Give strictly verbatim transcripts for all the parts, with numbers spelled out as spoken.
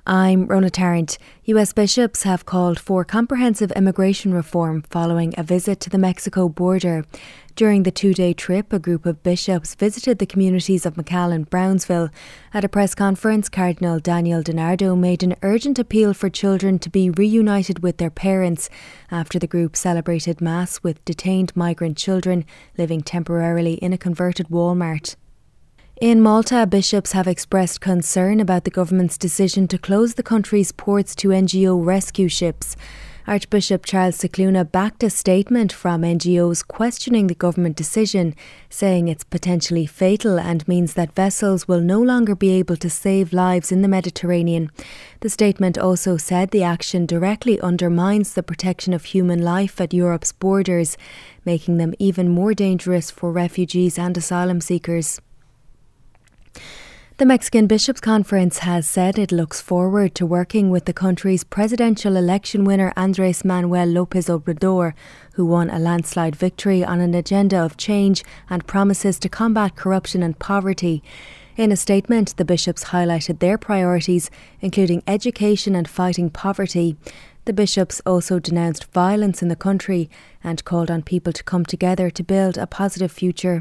I'm Rona Tarrant. U S bishops have called for comprehensive immigration reform following a visit to the Mexico border. During the two-day trip, a group of bishops visited the communities of McCall and Brownsville. At a press conference, Cardinal Daniel DiNardo made an urgent appeal for children to be reunited with their parents after the group celebrated Mass with detained migrant children living temporarily in a converted Walmart. In Malta, bishops have expressed concern about the government's decision to close the country's ports to N G O rescue ships. Archbishop Charles Cicluna backed a statement from N G Os questioning the government decision, saying it's potentially fatal and means that vessels will no longer be able to save lives in the Mediterranean. The statement also said the action directly undermines the protection of human life at Europe's borders, making them even more dangerous for refugees and asylum seekers. The Mexican Bishops' Conference has said it looks forward to working with the country's presidential election winner Andrés Manuel López Obrador, who won a landslide victory on an agenda of change and promises to combat corruption and poverty. In a statement, the bishops highlighted their priorities, including education and fighting poverty. The bishops also denounced violence in the country and called on people to come together to build a positive future.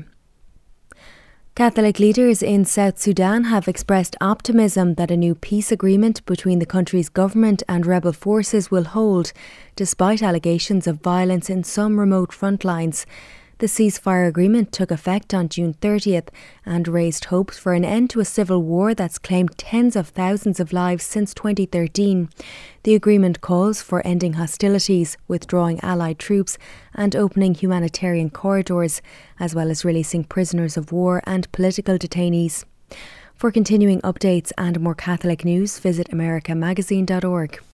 Catholic leaders in South Sudan have expressed optimism that a new peace agreement between the country's government and rebel forces will hold, despite allegations of violence in some remote front lines. The ceasefire agreement took effect on June thirtieth and raised hopes for an end to a civil war that's claimed tens of thousands of lives since twenty thirteen. The agreement calls for ending hostilities, withdrawing Allied troops and opening humanitarian corridors, as well as releasing prisoners of war and political detainees. For continuing updates and more Catholic news, visit america magazine dot org.